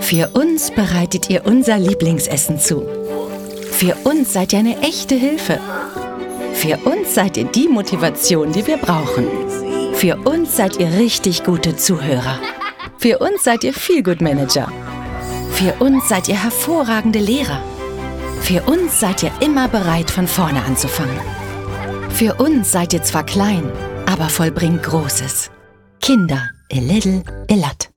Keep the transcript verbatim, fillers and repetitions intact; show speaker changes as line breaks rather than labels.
Für uns bereitet ihr unser Lieblingsessen zu. Für uns seid ihr eine echte Hilfe. Für uns seid ihr die Motivation, die wir brauchen. Für uns seid ihr richtig gute Zuhörer. Für uns seid ihr Feelgood-Manager. Für uns seid ihr hervorragende Lehrer. Für uns seid ihr immer bereit, von vorne anzufangen. Für uns seid ihr zwar klein, aber vollbringt Großes. Kinder, a little, a lot.